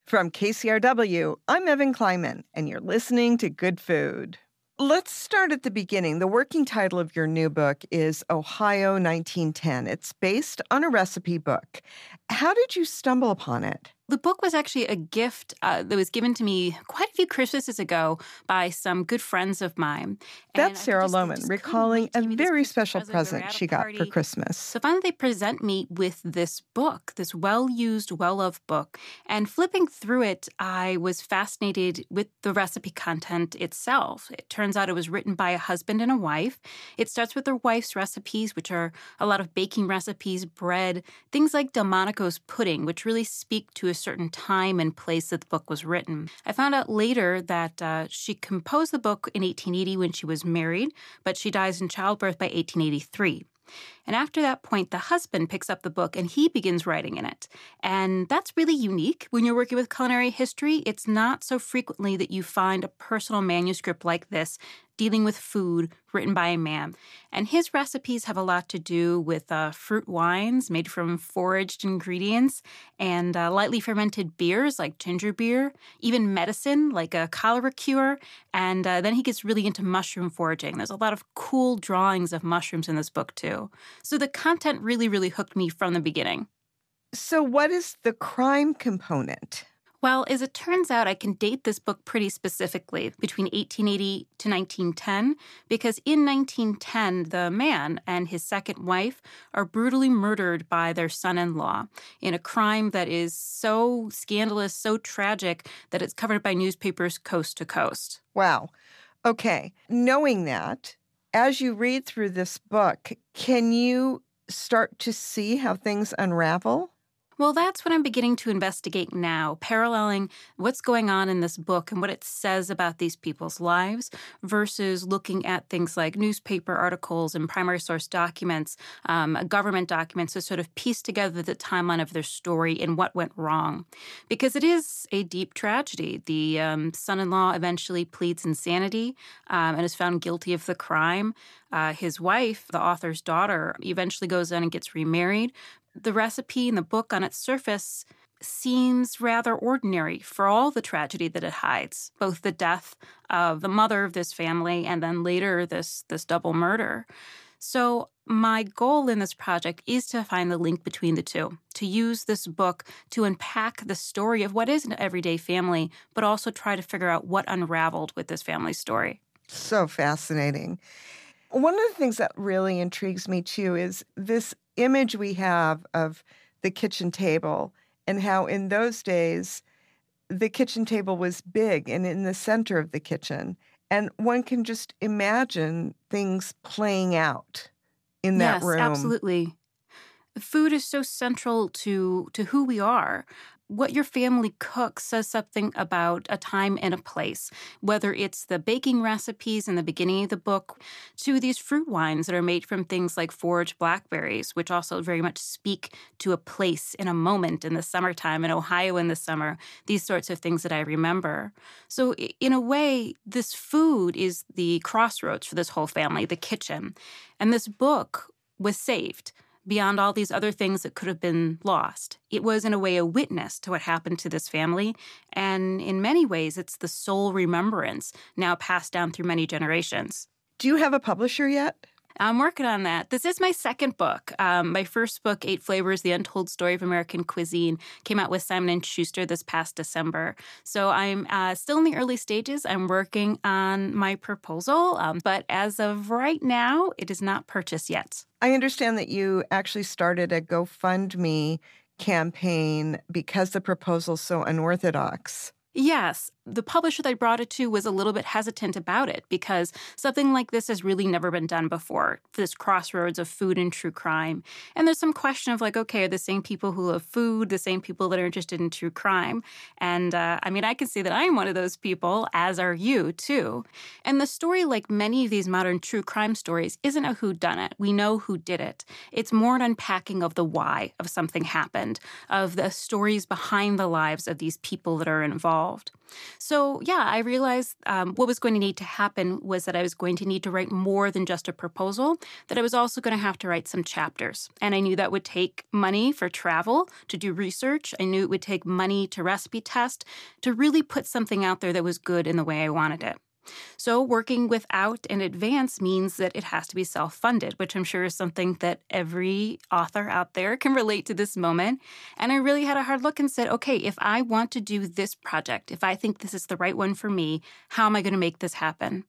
From KCRW, I'm Evan Kleiman, and you're listening to Good Food. Let's start at the beginning. The working title of your new book is Ohio 1910. It's based on a recipe book. How did you stumble upon it? The book was actually a gift that was given to me quite a few Christmases ago by some good friends of mine. That's Sarah Lohman recalling a very special present she got for Christmas. So finally they present me with this book, this well-used, well-loved book. And flipping through it, I was fascinated with the recipe content itself. It turns out it was written by a husband and a wife. It starts with their wife's recipes, which are a lot of baking recipes, bread, things like Delmonico's pudding, which really speak to a certain time and place that the book was written. I found out later that she composed the book in 1880 when she was married, but she dies in childbirth by 1883. And after that point, the husband picks up the book and he begins writing in it. And that's really unique. When you're working with culinary history, it's not so frequently that you find a personal manuscript like this dealing with food written by a man. And his recipes have a lot to do with fruit wines made from foraged ingredients and lightly fermented beers like ginger beer, even medicine like a cholera cure. And then he gets really into mushroom foraging. There's a lot of cool drawings of mushrooms in this book, too. So the content really, really hooked me from the beginning. So what is the crime component? Well, as it turns out, I can date this book pretty specifically between 1880 to 1910, because in 1910, the man and his second wife are brutally murdered by their son-in-law in a crime that is so scandalous, so tragic, that it's covered by newspapers coast to coast. Wow. Okay. Knowing that, as you read through this book, can you start to see how things unravel? Well, that's what I'm beginning to investigate now, paralleling what's going on in this book and what it says about these people's lives versus looking at things like newspaper articles and primary source documents, government documents to sort of piece together the timeline of their story and what went wrong. Because it is a deep tragedy. The son-in-law eventually pleads insanity and is found guilty of the crime. His wife, the author's daughter, eventually goes in and gets remarried. The recipe in the book on its surface seems rather ordinary for all the tragedy that it hides, both the death of the mother of this family and then later this double murder. So my goal in this project is to find the link between the two, to use this book to unpack the story of what is an everyday family, but also try to figure out what unraveled with this family story. So fascinating. One of the things that really intrigues me, too, is this image we have of the kitchen table and how in those days the kitchen table was big and in the center of the kitchen. And one can just imagine things playing out in that room. Yes, absolutely. Food is so central to who we are. What your family cooks says something about a time and a place, whether it's the baking recipes in the beginning of the book to these fruit wines that are made from things like foraged blackberries, which also very much speak to a place in a moment in the summertime, in Ohio in the summer, these sorts of things that I remember. So in a way, this food is the crossroads for this whole family, the kitchen. And this book was saved. Beyond all these other things that could have been lost. It was, in a way, a witness to what happened to this family, and in many ways, it's the sole remembrance now passed down through many generations. Do you have a publisher yet? I'm working on that. This is my second book. My first book, 8 Flavors, The Untold Story of American Cuisine, came out with Simon & Schuster this past December. So I'm still in the early stages. I'm working on my proposal, but as of right now, it is not purchased yet. I understand that you actually started a GoFundMe campaign because the proposal's so unorthodox. Yes. The publisher that I brought it to was a little bit hesitant about it because something like this has really never been done before, this crossroads of food and true crime. And there's some question of like, okay, are the same people who love food the same people that are interested in true crime? And I can see that I'm one of those people, as are you, too. And the story, like many of these modern true crime stories, isn't a whodunit. We know who did it. It's more an unpacking of the why of something happened, of the stories behind the lives of these people that are involved. involved. So, yeah, I realized what was going to need to happen was that I was going to need to write more than just a proposal, that I was also going to have to write some chapters. And I knew that would take money for travel, to do research. I knew it would take money to recipe test, to really put something out there that was good in the way I wanted it. So working without an advance means that it has to be self-funded, which I'm sure is something that every author out there can relate to this moment. And I really had a hard look and said, okay, if I want to do this project, if I think this is the right one for me, how am I going to make this happen?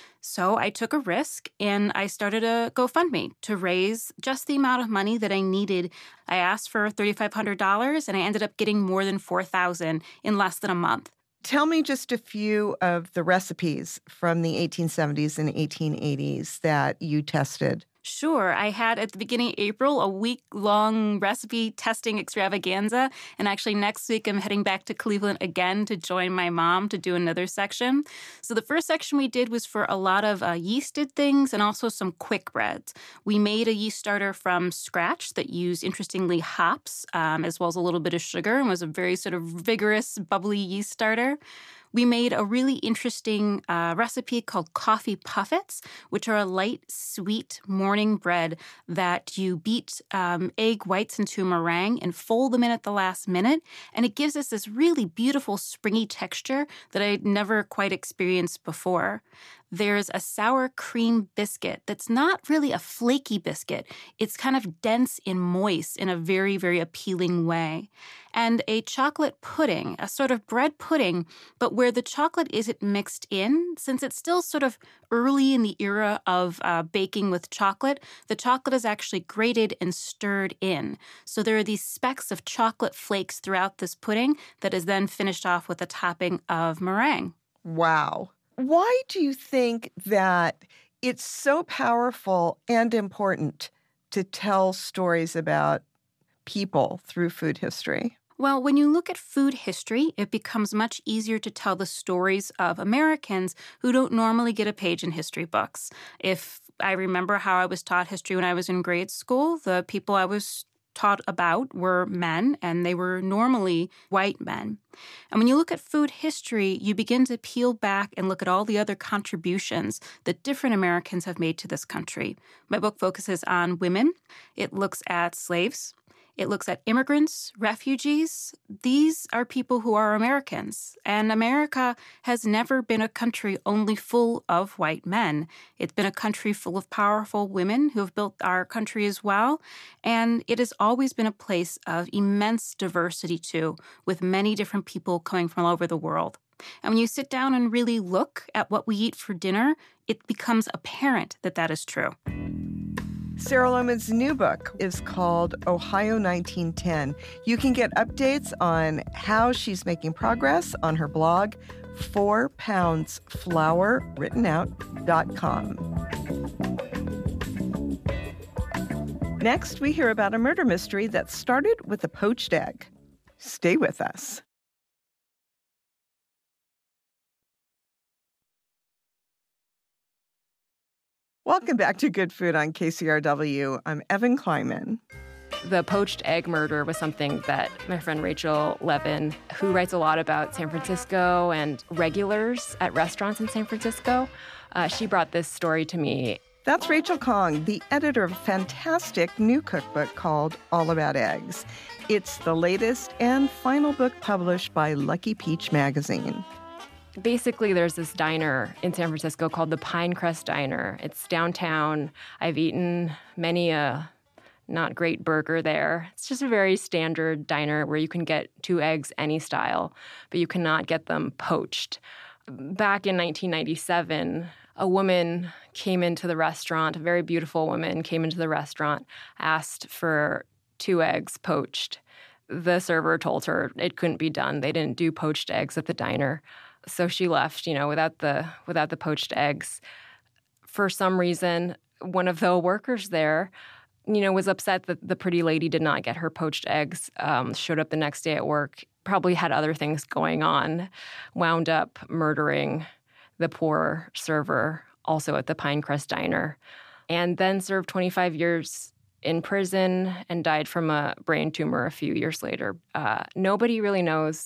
So I took a risk and I started a GoFundMe to raise just the amount of money that I needed. I asked for $3,500 and I ended up getting more than $4,000 in less than a month. Tell me just a few of the recipes from the 1870s and 1880s that you tested. Sure. I had at the beginning of April a week-long recipe testing extravaganza. And actually next week I'm heading back to Cleveland again to join my mom to do another section. So the first section we did was for a lot of yeasted things and also some quick breads. We made a yeast starter from scratch that used, interestingly, hops as well as a little bit of sugar and was a very sort of vigorous, bubbly yeast starter. We made a really interesting recipe called coffee puffets, which are a light, sweet morning bread that you beat egg whites into a meringue and fold them in at the last minute. And it gives us this really beautiful, springy texture that I'd never quite experienced before. There's a sour cream biscuit that's not really a flaky biscuit. It's kind of dense and moist in a very, very appealing way. And a chocolate pudding, a sort of bread pudding, but where the chocolate isn't mixed in, since it's still sort of early in the era of baking with chocolate, the chocolate is actually grated and stirred in. So there are these specks of chocolate flakes throughout this pudding that is then finished off with a topping of meringue. Wow. Why do you think that it's so powerful and important to tell stories about people through food history? Well, when you look at food history, it becomes much easier to tell the stories of Americans who don't normally get a page in history books. If I remember how I was taught history when I was in grade school, the people I was taught about were men, and they were normally white men. And when you look at food history, you begin to peel back and look at all the other contributions that different Americans have made to this country. My book focuses on women. It looks at slaves. It looks at immigrants, refugees. These are people who are Americans. And America has never been a country only full of white men. It's been a country full of powerful women who have built our country as well. And it has always been a place of immense diversity, too, with many different people coming from all over the world. And when you sit down and really look at what we eat for dinner, it becomes apparent that that is true. Sarah Lohman's new book is called Ohio 1910. You can get updates on how she's making progress on her blog, 4poundsflourwrittenOut.com. Next, we hear about a murder mystery that started with a poached egg. Stay with us. Welcome back to Good Food on KCRW. I'm Evan Kleinman. The poached egg murder was something that my friend Rachel Levin, who writes a lot about San Francisco and regulars at restaurants in San Francisco, she brought this story to me. That's Rachel Kong, the editor of a fantastic new cookbook called All About Eggs. It's the latest and final book published by Lucky Peach magazine. Basically, there's this diner in San Francisco called the Pinecrest Diner. It's downtown. I've eaten many a not great burger there. It's just a very standard diner where you can get 2 eggs any style, but you cannot get them poached. Back in 1997, a woman came into the restaurant, a very beautiful woman came into the restaurant, asked for 2 eggs poached. The server told her it couldn't be done. They didn't do poached eggs at the diner. So she left, without the poached eggs. For some reason, one of the workers there, was upset that the pretty lady did not get her poached eggs, showed up the next day at work, probably had other things going on, wound up murdering the poor server also at the Pinecrest Diner, and then served 25 years in prison and died from a brain tumor a few years later. Nobody really knows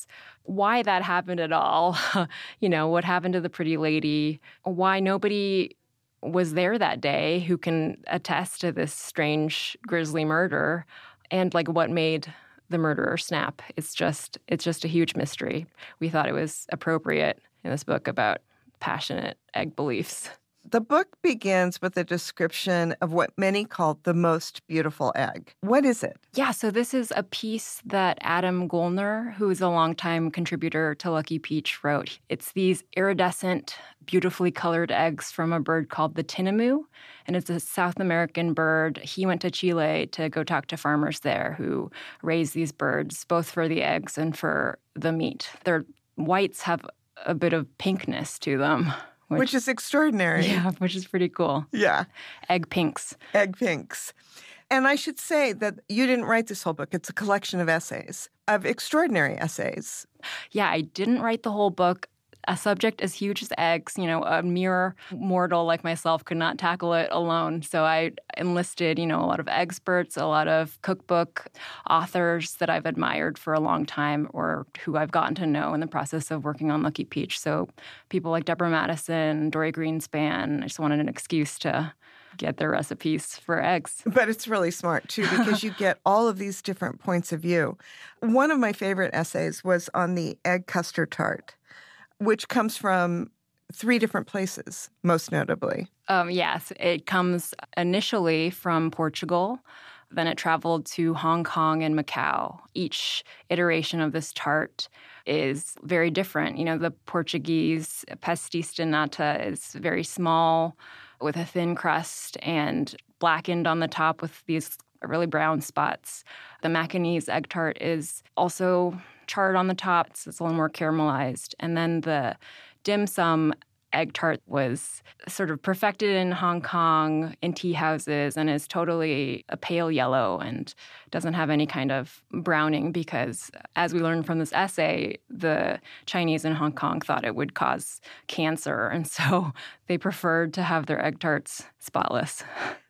why that happened at all. What happened to the pretty lady, why nobody was there that day who can attest to this strange, grisly murder, and like what made the murderer snap. It's just a huge mystery. We thought it was appropriate in this book about passionate egg beliefs. The book begins with a description of what many call the most beautiful egg. What is it? Yeah, so this is a piece that Adam Gollner, who is a longtime contributor to Lucky Peach, wrote. It's these iridescent, beautifully colored eggs from a bird called the tinamou, and it's a South American bird. He went to Chile to go talk to farmers there who raise these birds, both for the eggs and for the meat. Their whites have a bit of pinkness to them. Which is extraordinary. Yeah, which is pretty cool. Yeah. Egg pinks. Egg pinks. And I should say that you didn't write this whole book. It's a collection of essays, of extraordinary essays. Yeah, I didn't write the whole book. A subject as huge as eggs, a mere mortal like myself could not tackle it alone. So I enlisted, a lot of experts, a lot of cookbook authors that I've admired for a long time or who I've gotten to know in the process of working on Lucky Peach. So people like Deborah Madison, Dory Greenspan. I just wanted an excuse to get their recipes for eggs. But it's really smart, too, because you get all of these different points of view. One of my favorite essays was on the egg custard tart, which comes from 3 different places, most notably. Yes, it comes initially from Portugal. Then it traveled to Hong Kong and Macau. Each iteration of this tart is very different. The Portuguese pastéis de nata is very small with a thin crust and blackened on the top with these really brown spots. The Macanese egg tart is also charred on the top. It's a little more caramelized. And then the dim sum egg tart was sort of perfected in Hong Kong in tea houses and is totally a pale yellow and doesn't have any kind of browning because, as we learned from this essay, the Chinese in Hong Kong thought it would cause cancer. And so they preferred to have their egg tarts spotless.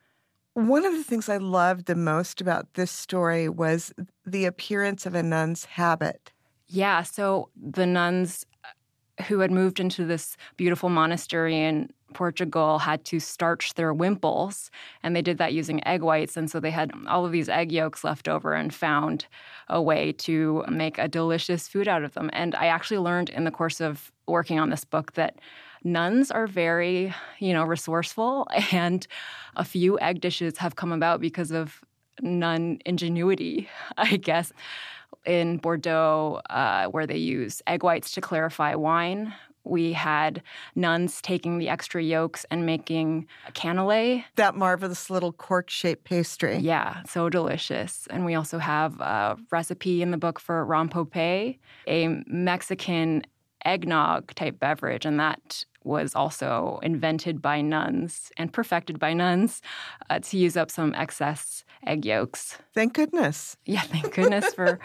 One of the things I loved the most about this story was the appearance of a nun's habit. Yeah, so the nuns who had moved into this beautiful monastery in Portugal had to starch their wimples, and they did that using egg whites. And so they had all of these egg yolks left over and found a way to make a delicious food out of them. And I actually learned in the course of working on this book that nuns are very, resourceful, and a few egg dishes have come about because of nun ingenuity, I guess. In Bordeaux, where they use egg whites to clarify wine, we had nuns taking the extra yolks and making a cannelé. That marvelous little cork-shaped pastry. Yeah, so delicious. And we also have a recipe in the book for rompope, a Mexican eggnog-type beverage, and that was also invented by nuns and perfected by nuns to use up some excess egg yolks. Thank goodness. Yeah, thank goodness for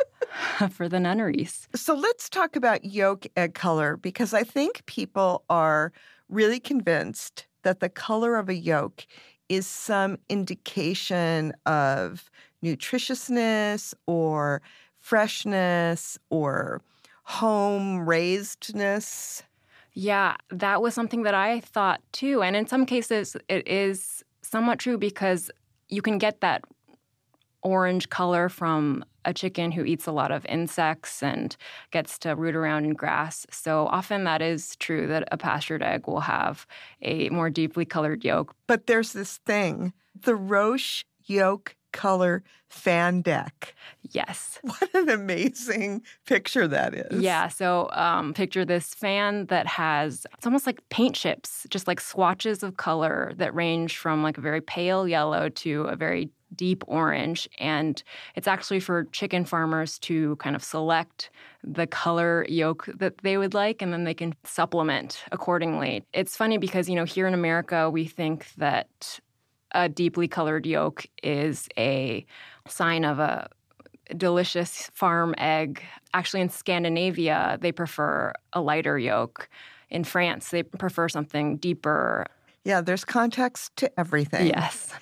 the nunneries. So let's talk about yolk egg color, because I think people are really convinced that the color of a yolk is some indication of nutritiousness or freshness or home raised-ness. Yeah, that was something that I thought too. And in some cases, it is somewhat true because you can get that orange color from a chicken who eats a lot of insects and gets to root around in grass. So often that is true that a pastured egg will have a more deeply colored yolk. But there's this thing, the Roche yolk color fan deck. Yes. What an amazing picture that is. Yeah. So picture this fan that has, it's almost like paint chips, just like swatches of color that range from like a very pale yellow to a very deep orange. And it's actually for chicken farmers to kind of select the color yolk that they would like, and then they can supplement accordingly. It's funny because, here in America, we think that a deeply colored yolk is a sign of a delicious farm egg. Actually, in Scandinavia, they prefer a lighter yolk. In France, they prefer something deeper. Yeah, there's context to everything. Yes.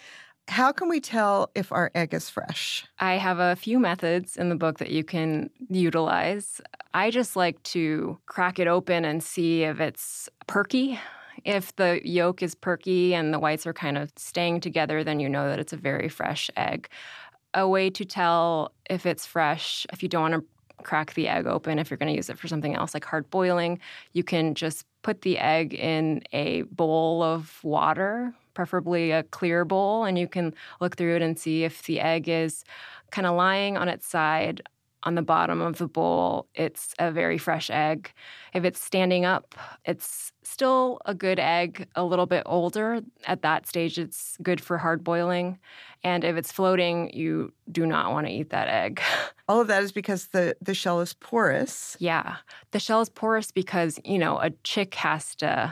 How can we tell if our egg is fresh? I have a few methods in the book that you can utilize. I just like to crack it open and see if it's perky. If the yolk is perky and the whites are kind of staying together, then you know that it's a very fresh egg. A way to tell if it's fresh, if you don't want to crack the egg open, if you're going to use it for something else like hard boiling, you can just put the egg in a bowl of water, preferably a clear bowl, and you can look through it and see if the egg is kind of lying on its side on the bottom of the bowl. It's a very fresh egg. If it's standing up, it's still a good egg, a little bit older. At that stage, it's good for hard boiling. And if it's floating, you do not want to eat that egg. All of that is because the shell is porous. Yeah. The shell is porous because, a chick has to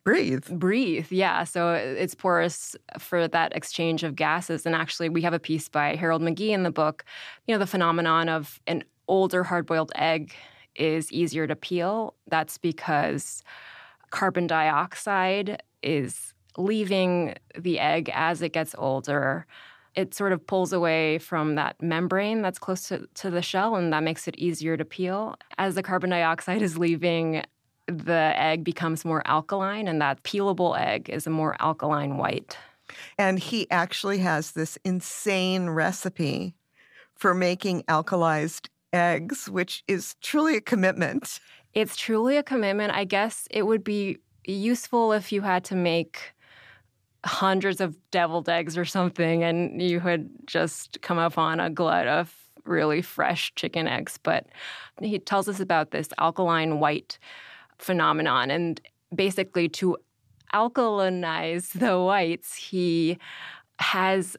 breathe. Yeah. So it's porous for that exchange of gases. And actually, we have a piece by Harold McGee in the book, the phenomenon of an older hard-boiled egg is easier to peel. That's because carbon dioxide is leaving the egg as it gets older. It sort of pulls away from that membrane that's close to the shell, and that makes it easier to peel. As the carbon dioxide is leaving, the egg becomes more alkaline, and that peelable egg is a more alkaline white. And he actually has this insane recipe for making alkalized eggs, which is truly a commitment. It's truly a commitment. I guess it would be useful if you had to make hundreds of deviled eggs or something, and you had just come up on a glut of really fresh chicken eggs. But he tells us about this alkaline white phenomenon. And basically, to alkalinize the whites, he has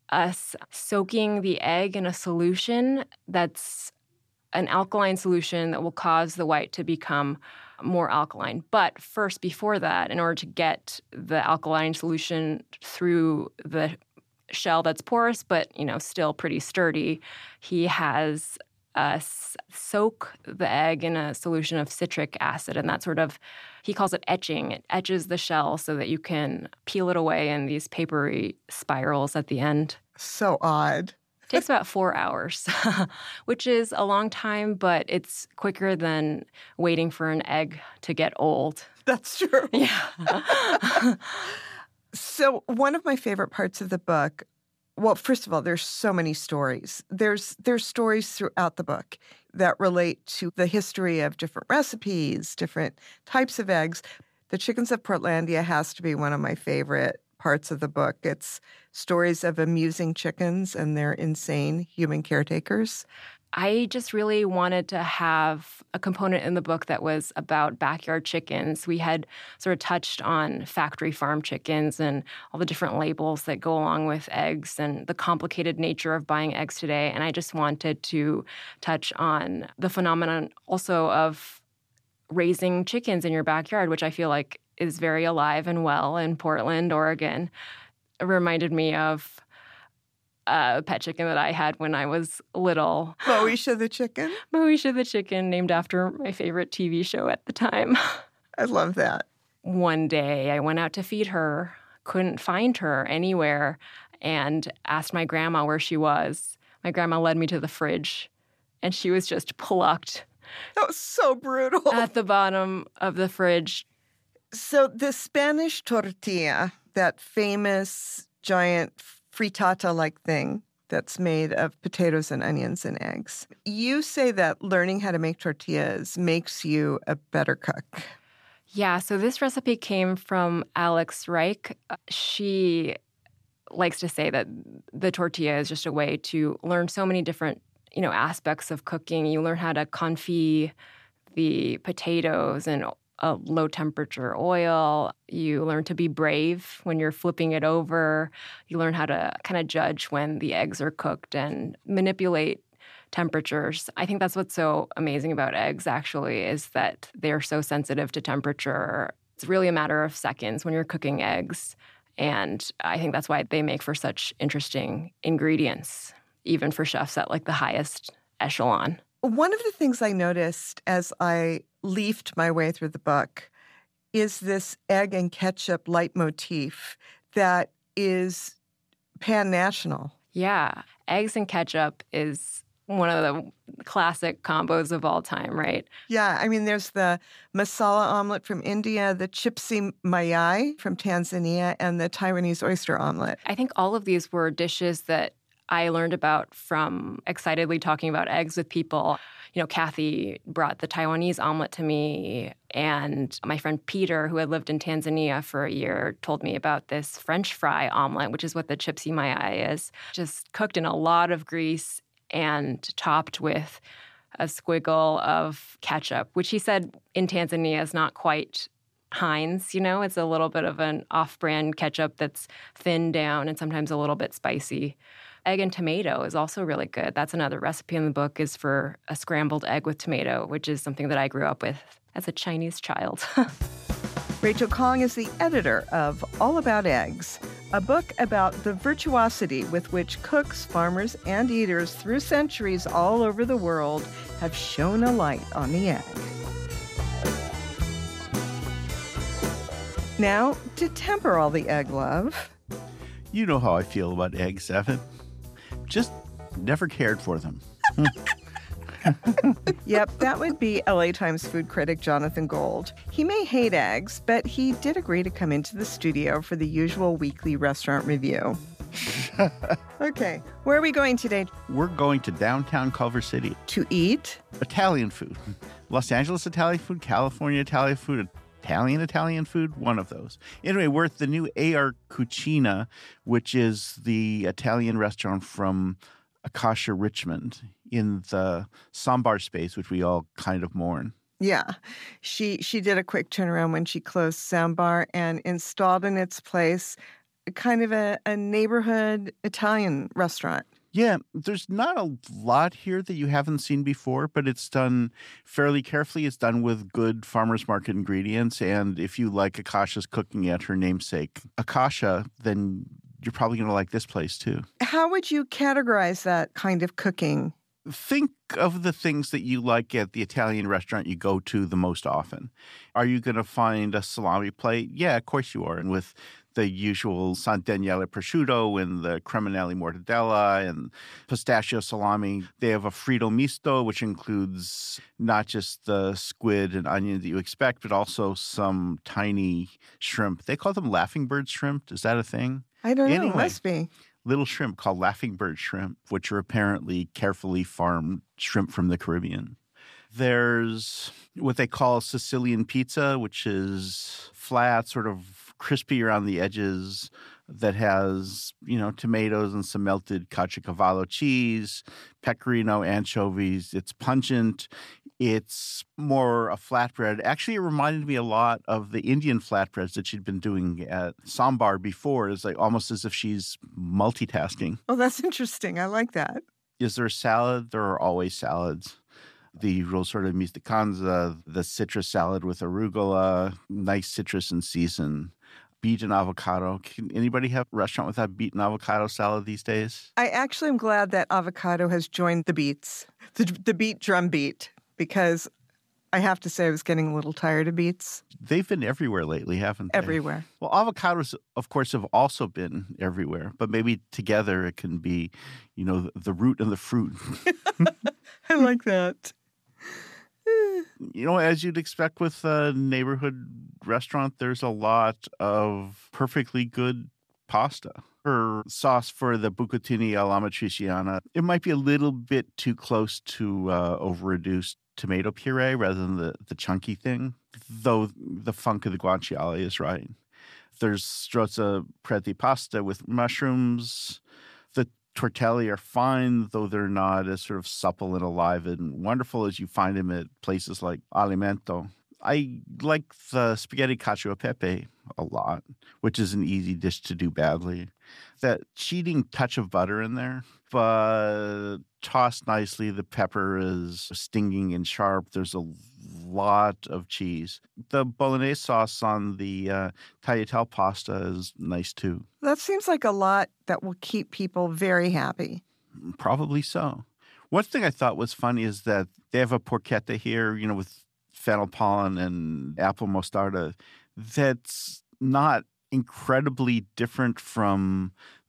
us soaking the egg in a solution that's an alkaline solution that will cause the white to become more alkaline. But first, before that, in order to get the alkaline solution through the shell that's porous but, still pretty sturdy, he has us soak the egg in a solution of citric acid, and that sort of, he calls it etching. It etches the shell so that you can peel it away in these papery spirals at the end. So odd. It takes about 4 hours, which is a long time, but it's quicker than waiting for an egg to get old. That's true. Yeah. So one of my favorite parts of the book, well, first of all, there's so many stories. There's stories throughout the book that relate to the history of different recipes, different types of eggs. The Chickens of Portlandia has to be one of my favorite parts of the book. It's stories of amusing chickens and their insane human caretakers. I just really wanted to have a component in the book that was about backyard chickens. We had sort of touched on factory farm chickens and all the different labels that go along with eggs and the complicated nature of buying eggs today. And I just wanted to touch on the phenomenon also of raising chickens in your backyard, which I feel like is very alive and well in Portland, Oregon. It reminded me of a pet chicken that I had when I was little. Moesha the chicken? Moesha the chicken, named after my favorite TV show at the time. I love that. One day I went out to feed her, couldn't find her anywhere, and asked my grandma where she was. My grandma led me to the fridge, and she was just plucked. That was so brutal. At the bottom of the fridge. So the Spanish tortilla, that famous giant frittata-like thing that's made of potatoes and onions and eggs. You say that learning how to make tortillas makes you a better cook. Yeah, so this recipe came from Alex Reich. She likes to say that the tortilla is just a way to learn so many different, aspects of cooking. You learn how to confit the potatoes in a low-temperature oil. You learn to be brave when you're flipping it over. You learn how to kind of judge when the eggs are cooked and manipulate temperatures. I think that's what's so amazing about eggs, actually, is that they're so sensitive to temperature. It's really a matter of seconds when you're cooking eggs. And I think that's why they make for such interesting ingredients, even for chefs at the highest echelon. One of the things I noticed as I leafed my way through the book is this egg and ketchup leitmotif that is pan-national. Yeah. Eggs and ketchup is one of the classic combos of all time, right? Yeah, I mean, there's the masala omelet from India, the chipsi mayai from Tanzania, and the Taiwanese oyster omelet. I think all of these were dishes that I learned about from excitedly talking about eggs with people. You know, Kathy brought the Taiwanese omelet to me, and my friend Peter, who had lived in Tanzania for a year, told me about this French fry omelet, which is what the chipsi mayai is, just cooked in a lot of grease and topped with a squiggle of ketchup, which he said in Tanzania is not quite Heinz, you know? It's a little bit of an off-brand ketchup that's thinned down and sometimes a little bit spicy. Egg and tomato is also really good. That's another recipe in the book, is for a scrambled egg with tomato, which is something that I grew up with as a Chinese child. Rachel Khong is the editor of All About Eggs, a book about the virtuosity with which cooks, farmers, and eaters through centuries all over the world have shone a light on the egg. Now, to temper all the egg love... You know how I feel about eggs, Evan. Just never cared for them. Yep, that would be LA Times food critic Jonathan Gold. He may hate eggs, but he did agree to come into the studio for the usual weekly restaurant review. Okay, where are we going today? We're going to downtown Culver City. To eat? Italian food. Los Angeles Italian food, California Italian food, Italian food, one of those. Anyway, we're at the new AR Cucina, which is the Italian restaurant from Akasha Richmond in the Sambar space, which we all kind of mourn. Yeah, she did a quick turnaround when she closed Sambar and installed in its place kind of a neighborhood Italian restaurant. Yeah, there's not a lot here that you haven't seen before, but it's done fairly carefully. It's done with good farmers market ingredients. And if you like Akasha's cooking at her namesake, Akasha, then you're probably going to like this place too. How would you categorize that kind of cooking? Think of the things that you like at the Italian restaurant you go to the most often. Are you going to find a salami plate? Yeah, of course you are. And with the usual San Daniele prosciutto and the creminelli mortadella and pistachio salami. They have a fritto misto, which includes not just the squid and onion that you expect, but also some tiny shrimp. They call them laughing bird shrimp. Is that a thing? I don't know. Anyway, It must be. Little shrimp called laughing bird shrimp, which are apparently carefully farmed shrimp from the Caribbean. There's what they call Sicilian pizza, which is flat, sort of crispy around the edges, that has, tomatoes and some melted caciocavallo cheese, pecorino, anchovies. It's pungent. It's more a flatbread. Actually, it reminded me a lot of the Indian flatbreads that she'd been doing at Sambar before. It's like almost as if she's multitasking. Oh, that's interesting. I like that. Is there a salad? There are always salads. The usual sort of mistacanza, the citrus salad with arugula, nice citrus and season, beet and avocado. Can anybody have a restaurant without beet and avocado salad these days? I actually am glad that avocado has joined the beets, the beet drum beat, because I have to say I was getting a little tired of beets. They've been everywhere lately, haven't they? Everywhere. Well, avocados, of course, have also been everywhere, but maybe together it can be, the root and the fruit. I like that. As you'd expect with a neighborhood restaurant, there's a lot of perfectly good pasta. Her sauce for the bucatini all'amatriciana, it might be a little bit too close to over-reduced tomato puree rather than the chunky thing, though the funk of the guanciale is right. There's strozza preti pasta with mushrooms. The tortelli are fine, though they're not as sort of supple and alive and wonderful as you find them at places like Alimento. I like the spaghetti cacio e pepe a lot, which is an easy dish to do badly. That cheating touch of butter in there, but tossed nicely. The pepper is stinging and sharp. There's a lot of cheese. The bolognese sauce on the tagliatelle pasta is nice too. That seems like a lot that will keep people very happy. Probably so. One thing I thought was funny is that they have a porchetta here, with fennel pollen and apple mostarda that's not incredibly different from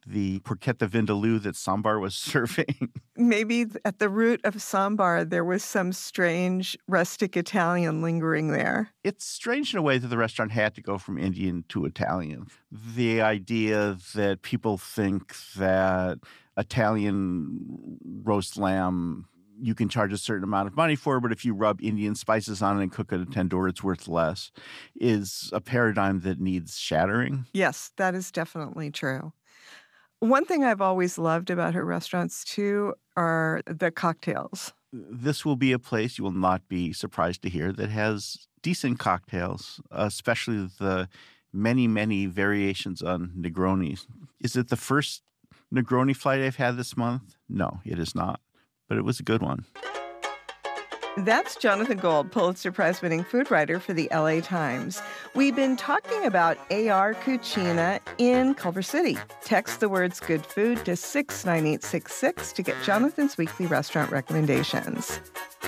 the porchetta vindaloo that Sambar was serving. Maybe at the root of Sambar, there was some strange rustic Italian lingering there. It's strange in a way that the restaurant had to go from Indian to Italian. The idea that people think that Italian roast lamb you can charge a certain amount of money for, but if you rub Indian spices on it and cook it at tandoor, it's worth less, is a paradigm that needs shattering. Yes, that is definitely true. One thing I've always loved about her restaurants, too, are the cocktails. This will be a place, you will not be surprised to hear, that has decent cocktails, especially the many, many variations on Negroni. Is it the first Negroni flight I've had this month? No, it is not. But it was a good one. That's Jonathan Gold, Pulitzer Prize-winning food writer for the LA Times. We've been talking about A.R. Cucina in Culver City. Text the words good food to 69866 to get Jonathan's weekly restaurant recommendations.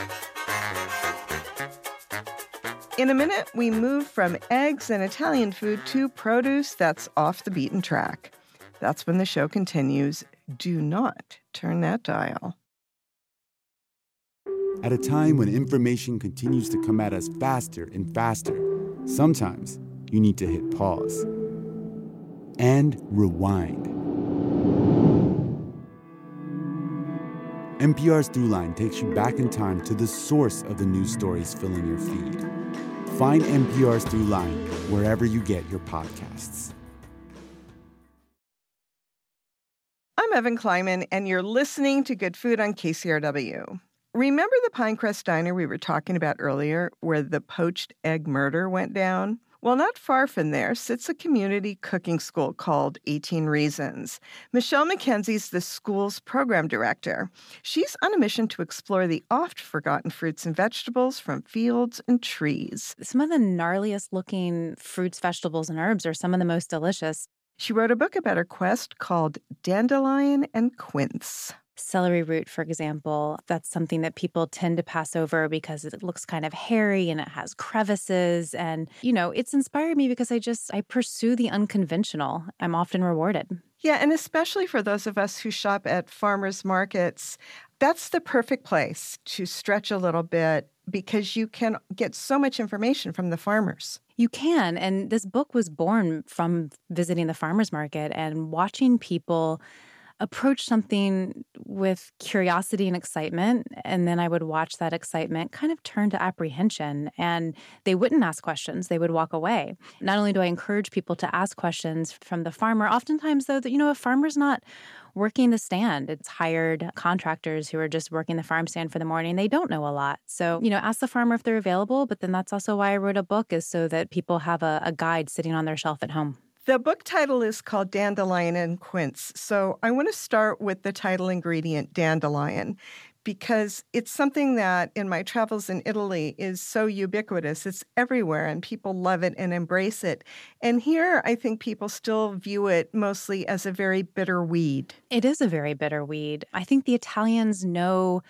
In a minute, we move from eggs and Italian food to produce that's off the beaten track. That's when the show continues. Do not turn that dial. At a time when information continues to come at us faster and faster, sometimes you need to hit pause and rewind. NPR's Throughline takes you back in time to the source of the news stories filling your feed. Find NPR's Throughline wherever you get your podcasts. I'm Evan Kleiman, and you're listening to Good Food on KCRW. Remember the Pinecrest Diner we were talking about earlier, where the poached egg murder went down? Well, not far from there sits a community cooking school called 18 Reasons. Michelle McKenzie's the school's program director. She's on a mission to explore the oft-forgotten fruits and vegetables from fields and trees. Some of the gnarliest looking fruits, vegetables, and herbs are some of the most delicious. She wrote a book about her quest called Dandelion and Quince. Celery root, for example, that's something that people tend to pass over because it looks kind of hairy and it has crevices. And, it's inspired me because I pursue the unconventional. I'm often rewarded. Yeah, and especially for those of us who shop at farmers markets, that's the perfect place to stretch a little bit because you can get so much information from the farmers. You can. And this book was born from visiting the farmers market and watching people approach something with curiosity and excitement, and then I would watch that excitement kind of turn to apprehension, and they wouldn't ask questions. They would walk away. Not only do I encourage people to ask questions from the farmer, oftentimes, though, that, a farmer's not working the stand. It's hired contractors who are just working the farm stand for the morning. They don't know a lot. So, ask the farmer if they're available, but then that's also why I wrote a book, is so that people have a guide sitting on their shelf at home. The book title is called Dandelion and Quince. So I want to start with the title ingredient, dandelion, because it's something that in my travels in Italy is so ubiquitous. It's everywhere and people love it and embrace it. And here I think people still view it mostly as a very bitter weed. It is a very bitter weed. I think the Italians know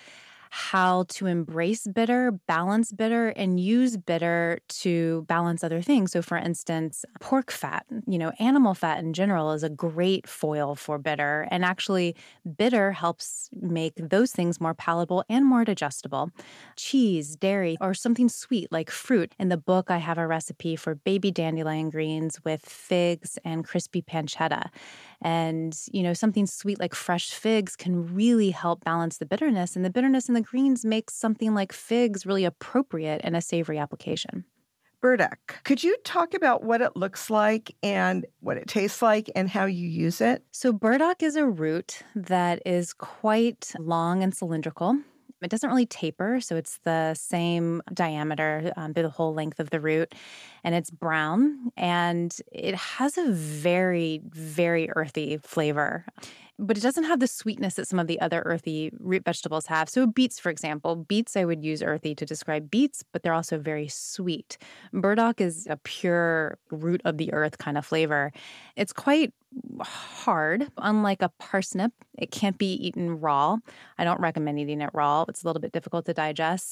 how to embrace bitter, balance bitter, and use bitter to balance other things. So, for instance, pork fat, animal fat in general is a great foil for bitter. And actually, bitter helps make those things more palatable and more digestible. Cheese, dairy, or something sweet like fruit. In the book, I have a recipe for baby dandelion greens with figs and crispy pancetta. And, something sweet like fresh figs can really help balance the bitterness. And the bitterness in the greens makes something like figs really appropriate in a savory application. Burdock. Could you talk about what it looks like and what it tastes like and how you use it? So burdock is a root that is quite long and cylindrical. It doesn't really taper, so it's the same diameter through the whole length of the root, and it's brown, and it has a very, very earthy flavor. But it doesn't have the sweetness that some of the other earthy root vegetables have. So beets, for example, beets I would use earthy to describe beets, but they're also very sweet. Burdock is a pure root of the earth kind of flavor. It's quite hard. Unlike a parsnip, it can't be eaten raw. I don't recommend eating it raw. It's a little bit difficult to digest. So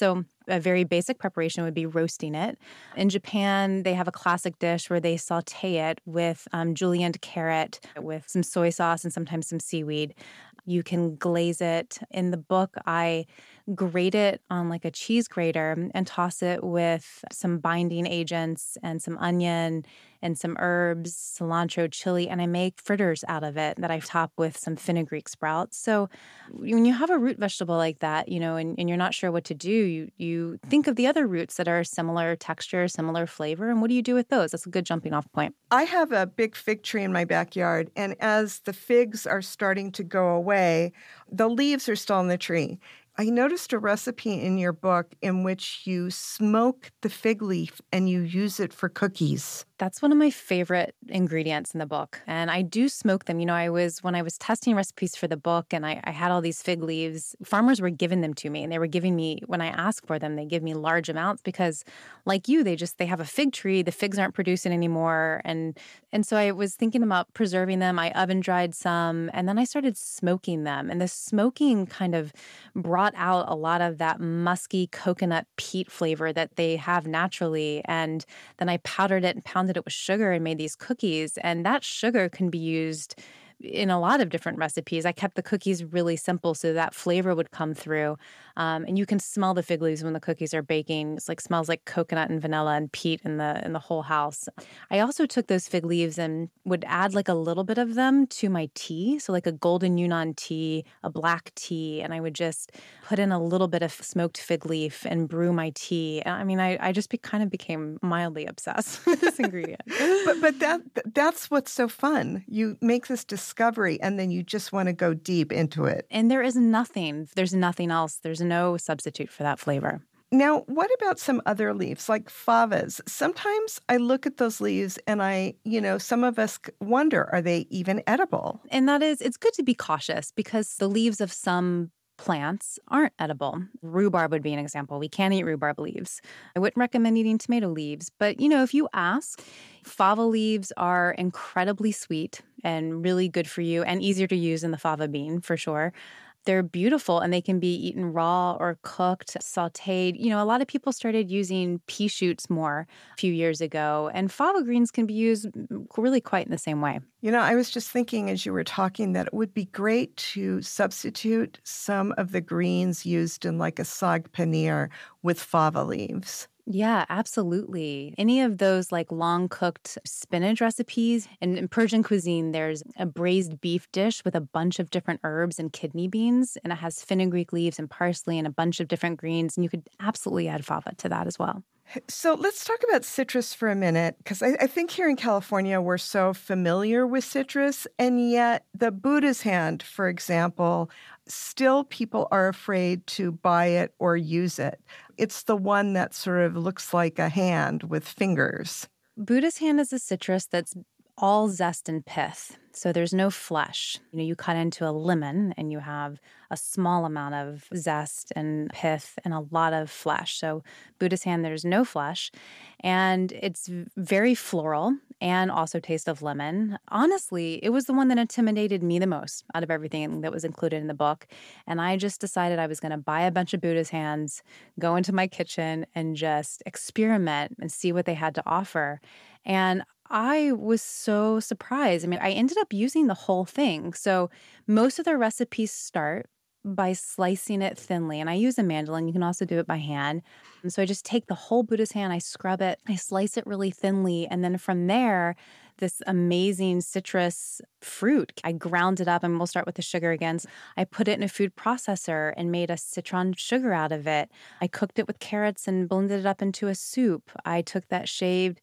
A very basic preparation would be roasting it. In Japan, they have a classic dish where they saute it with julienned carrot, with some soy sauce and sometimes some seaweed. You can glaze it. In the book, I grate it on like a cheese grater and toss it with some binding agents and some onion and some herbs, cilantro, chili, and I make fritters out of it that I top with some fenugreek sprouts. So when you have a root vegetable like that, and you're not sure what to do, you think of the other roots that are similar texture, similar flavor, and what do you do with those? That's a good jumping off point. I have a big fig tree in my backyard, and as the figs are starting to go away, the leaves are still on the tree. I noticed a recipe in your book in which you smoke the fig leaf and you use it for cookies. That's one of my favorite ingredients in the book. And I do smoke them. When I was testing recipes for the book and I had all these fig leaves, farmers were giving them to me. And they were giving me, when I asked for them, they give me large amounts because like you, they have a fig tree. The figs aren't producing anymore. And so I was thinking about preserving them. I oven dried some and then I started smoking them. And the smoking kind of brought out a lot of that musky coconut peat flavor that they have naturally. And then I powdered it and pounded it with sugar and made these cookies. And that sugar can be used in a lot of different recipes. I kept the cookies really simple so that flavor would come through. And you can smell the fig leaves when the cookies are baking. It's like smells like coconut and vanilla and peat in the whole house. I also took those fig leaves and would add like a little bit of them to my tea. So like a golden Yunnan tea, a black tea, and I would just put in a little bit of smoked fig leaf and brew my tea. I mean, I just kind of became mildly obsessed with this ingredient. But that's what's so fun. You make this discovery and then you just want to go deep into it. And there's nothing else. There's no substitute for that flavor. Now, what about some other leaves like favas? Sometimes I look at those leaves and some of us wonder, are they even edible? And it's good to be cautious because the leaves of some plants aren't edible. Rhubarb would be an example. We can't eat rhubarb leaves. I wouldn't recommend eating tomato leaves. But, if you ask, fava leaves are incredibly sweet and really good for you and easier to use than the fava bean, for sure. They're beautiful and they can be eaten raw or cooked, sautéed. A lot of people started using pea shoots more a few years ago, and fava greens can be used really quite in the same way. I was just thinking as you were talking that it would be great to substitute some of the greens used in like a saag paneer with fava leaves. Yeah, absolutely. Any of those like long cooked spinach recipes. And in Persian cuisine, there's a braised beef dish with a bunch of different herbs and kidney beans. And it has fenugreek leaves and parsley and a bunch of different greens. And you could absolutely add fava to that as well. So let's talk about citrus for a minute, because I think here in California, we're so familiar with citrus. And yet the Buddha's hand, for example, still people are afraid to buy it or use it. It's the one that sort of looks like a hand with fingers. Buddha's hand is a citrus that's all zest and pith. So there's no flesh. You cut into a lemon and you have a small amount of zest and pith and a lot of flesh. So Buddha's hand, there's no flesh. And it's very floral and also taste of lemon. Honestly, it was the one that intimidated me the most out of everything that was included in the book. And I just decided I was going to buy a bunch of Buddha's hands, go into my kitchen and just experiment and see what they had to offer. And I was so surprised. I mean, I ended up using the whole thing. So most of the recipes start by slicing it thinly. And I use a mandolin. You can also do it by hand. And so I just take the whole Buddha's hand, I scrub it, I slice it really thinly. And then from there, this amazing citrus fruit, I ground it up, and we'll start with the sugar again. I put it in a food processor and made a citron sugar out of it. I cooked it with carrots and blended it up into a soup. I took that shaved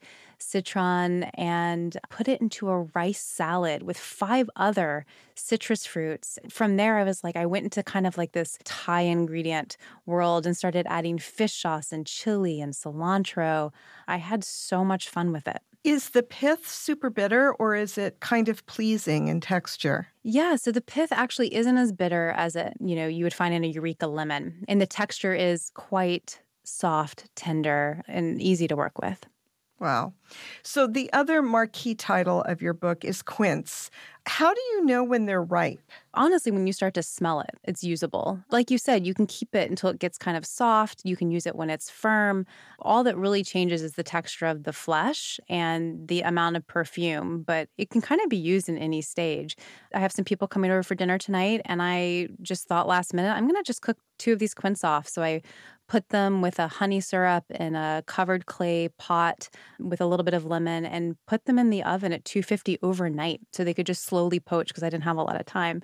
citron and put it into a rice salad with 5 other citrus fruits. From there, I went into kind of like this Thai ingredient world and started adding fish sauce and chili and cilantro. I had so much fun with it. Is the pith super bitter or is it kind of pleasing in texture? Yeah, so the pith actually isn't as bitter as you would find in a Eureka lemon. And the texture is quite soft, tender, and easy to work with. Wow. So the other marquee title of your book is Quince. How do you know when they're ripe? Honestly, when you start to smell it, it's usable. Like you said, you can keep it until it gets kind of soft. You can use it when it's firm. All that really changes is the texture of the flesh and the amount of perfume, but it can kind of be used in any stage. I have some people coming over for dinner tonight, and I just thought last minute, I'm going to just cook 2 of these quince off. So I put them with a honey syrup in a covered clay pot with a little bit of lemon and put them in the oven at 250 overnight so they could just slowly poach because I didn't have a lot of time.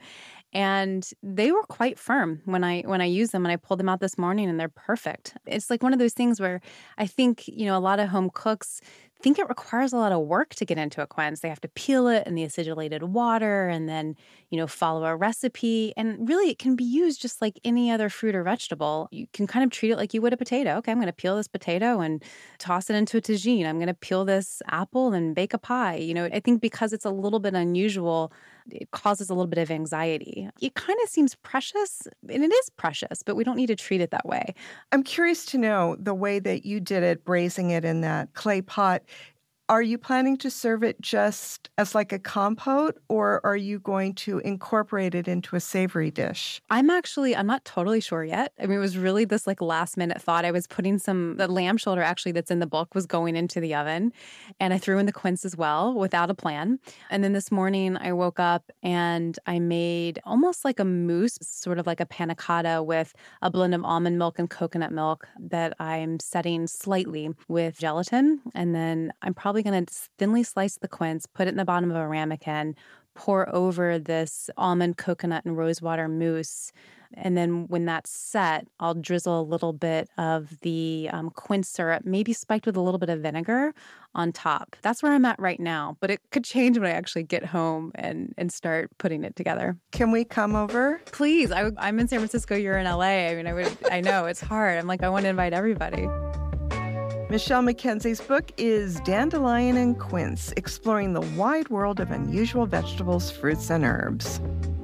And they were quite firm when I used them, and I pulled them out this morning and they're perfect. It's like one of those things where I think, a lot of home cooks think it requires a lot of work to get into a quince. They have to peel it in the acidulated water and then, follow a recipe. And really, it can be used just like any other fruit or vegetable. You can kind of treat it like you would a potato. Okay, I'm going to peel this potato and toss it into a tagine. I'm going to peel this apple and bake a pie. I think because it's a little bit unusual, it causes a little bit of anxiety. It kind of seems precious, and it is precious, but we don't need to treat it that way. I'm curious to know the way that you did it, braising it in that clay pot. Are you planning to serve it just as like a compote, or are you going to incorporate it into a savory dish? I'm not totally sure yet. I mean, it was really this like last minute thought. I was putting the lamb shoulder actually that's in the book was going into the oven, and I threw in the quince as well without a plan. And then this morning I woke up and I made almost like a mousse, sort of like a panna cotta with a blend of almond milk and coconut milk that I'm setting slightly with gelatin. And then I'm probably going to thinly slice the quince, put it in the bottom of a ramekin, pour over this almond, coconut, and rosewater mousse. And then when that's set, I'll drizzle a little bit of the quince syrup, maybe spiked with a little bit of vinegar on top. That's where I'm at right now, but it could change when I actually get home and start putting it together. Can we come over? Please. I'm in San Francisco. You're in LA. I mean, I know it's hard. I'm like, I want to invite everybody. Michelle Mackenzie's book is Dandelion and Quince, exploring the wide world of unusual vegetables, fruits, and herbs.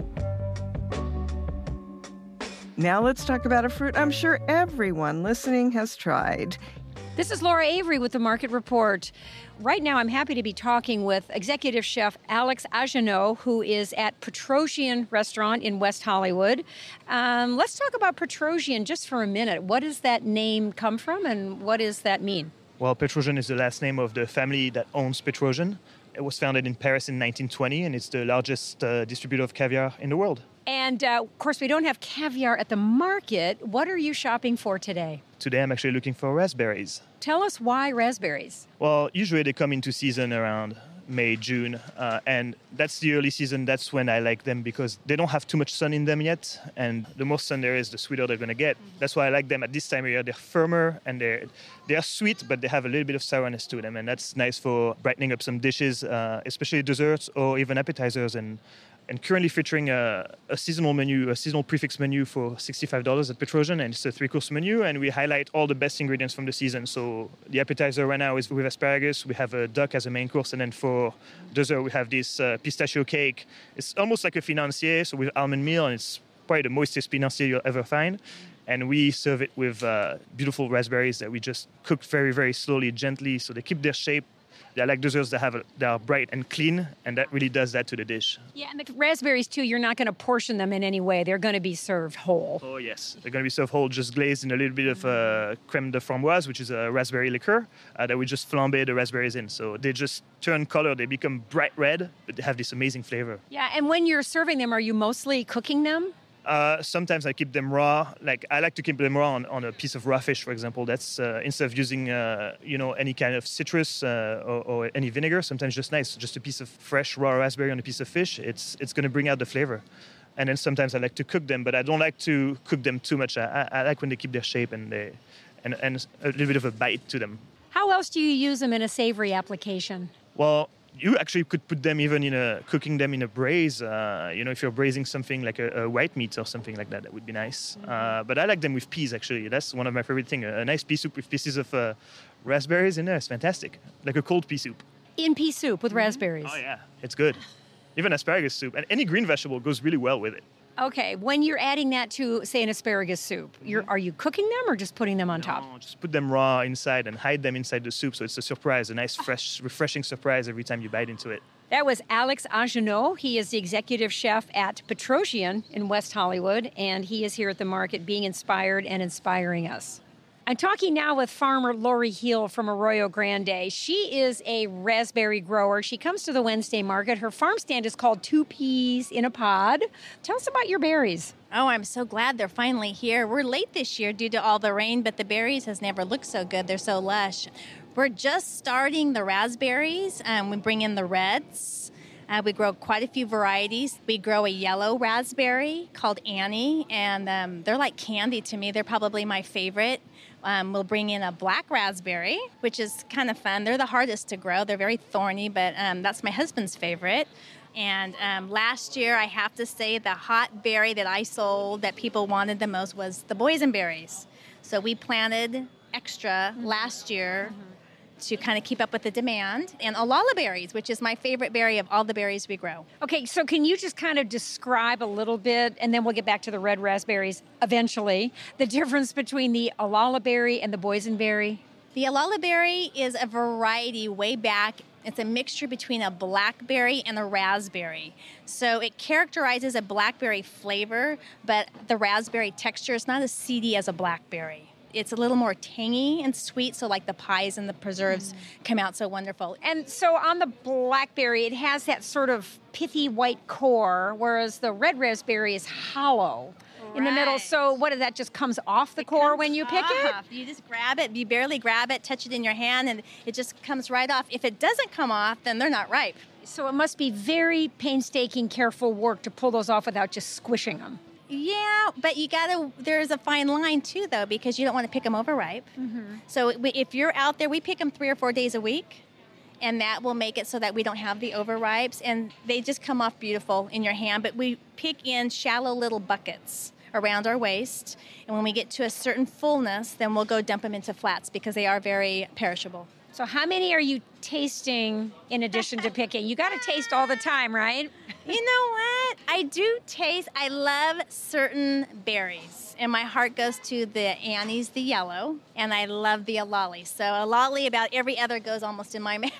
Now let's talk about a fruit I'm sure everyone listening has tried. This is Laura Avery with the Market Report. Right now, I'm happy to be talking with executive chef Alex Agenot, who is at Petrosian Restaurant in West Hollywood. Let's talk about Petrosian just for a minute. What does that name come from, and what does that mean? Well, Petrosian is the last name of the family that owns Petrosian. It was founded in Paris in 1920, and it's the largest distributor of caviar in the world. And, of course, we don't have caviar at the market. What are you shopping for today? Today, I'm actually looking for raspberries. Tell us why raspberries. Well, usually they come into season around May, June, and that's the early season. That's when I like them because they don't have too much sun in them yet, and the more sun there is, the sweeter they're going to get. That's why I like them at this time of year. They're firmer, and they are sweet, but they have a little bit of sourness to them, and that's nice for brightening up some dishes, especially desserts or even appetizers. And currently featuring a seasonal menu, a seasonal prefix menu for $65 at Petrosian, and it's a 3-course menu, and we highlight all the best ingredients from the season. So the appetizer right now is with asparagus. We have a duck as a main course, and then for dessert we have this pistachio cake. It's almost like a financier, so with almond meal, and it's probably the moistest financier you'll ever find. And we serve it with beautiful raspberries that we just cooked very, very slowly, gently, so they keep their shape. I like desserts that are bright and clean, and that really does that to the dish. Yeah, and the raspberries, too, you're not going to portion them in any way. They're going to be served whole. Oh, yes. They're going to be served whole, just glazed in a little bit of crème de framboise, which is a raspberry liqueur that we just flambe the raspberries in. So they just turn color. They become bright red, but they have this amazing flavor. Yeah, and when you're serving them, are you mostly cooking them? Sometimes I keep them raw. Like I like to keep them raw on a piece of raw fish, for example. That's instead of using any kind of citrus or any vinegar. Sometimes just nice, just a piece of fresh raw raspberry on a piece of fish. It's going to bring out the flavor. And then sometimes I like to cook them, but I don't like to cook them too much. I like when they keep their shape and a little bit of a bite to them. How else do you use them in a savory application? Well, you actually could put them even cooking them in a braise. If you're braising something like a white meat or something like that, that would be nice. But I like them with peas, actually. That's one of my favorite things. A nice pea soup with pieces of raspberries in there is fantastic. Like a cold pea soup. In pea soup with raspberries? Oh, yeah. It's good. Even asparagus soup. And any green vegetable goes really well with it. Okay, when you're adding that to, say, an asparagus soup, are you cooking them or just putting them on top? No, just put them raw inside and hide them inside the soup, so it's a surprise, a nice, fresh, refreshing surprise every time you bite into it. That was Alex Agenot. He is the executive chef at Petrosian in West Hollywood, and he is here at the market being inspired and inspiring us. I'm talking now with farmer Lori Heel from Arroyo Grande. She is a raspberry grower. She comes to the Wednesday market. Her farm stand is called Two Peas in a Pod. Tell us about your berries. Oh, I'm so glad they're finally here. We're late this year due to all the rain, but the berries has never looked so good. They're so lush. We're just starting the raspberries. We bring in the reds. We grow quite a few varieties. We grow a yellow raspberry called Annie, and they're like candy to me. They're probably my favorite. We'll bring in a black raspberry, which is kind of fun. They're the hardest to grow. They're very thorny, but that's my husband's favorite. And last year, I have to say, the hot berry that I sold that people wanted the most was the boysenberries. So we planted extra last year to kind of keep up with the demand, and Olalla berries, which is my favorite berry of all the berries we grow. Okay, so can you just kind of describe a little bit, and then we'll get back to the red raspberries eventually, the difference between the Olalla berry and the boysenberry? The Olalla berry is a variety way back. It's a mixture between a blackberry and a raspberry. So it characterizes a blackberry flavor, but the raspberry texture is not as seedy as a blackberry. It's a little more tangy and sweet, so like the pies and the preserves come out so wonderful. And so on the blackberry, it has that sort of pithy white core, whereas the red raspberry is hollow in the middle. So what is that, just comes off the core when you pick it? You just grab it, you barely grab it, touch it in your hand, and it just comes right off. If it doesn't come off, then they're not ripe. So it must be very painstaking, careful work to pull those off without just squishing them. Yeah, but there's a fine line too, though, because you don't want to pick them overripe. So if you're out there, we pick them 3 or 4 days a week, and that will make it so that we don't have the overripes, and they just come off beautiful in your hand. But we pick in shallow little buckets around our waist, and when we get to a certain fullness, then we'll go dump them into flats because they are very perishable. So how many are you tasting in addition to picking? You got to taste all the time, right? You know what? I do taste. I love certain berries, and my heart goes to the Annies, the yellow, and I love the Olali. So Olali, about every other goes almost in my mouth.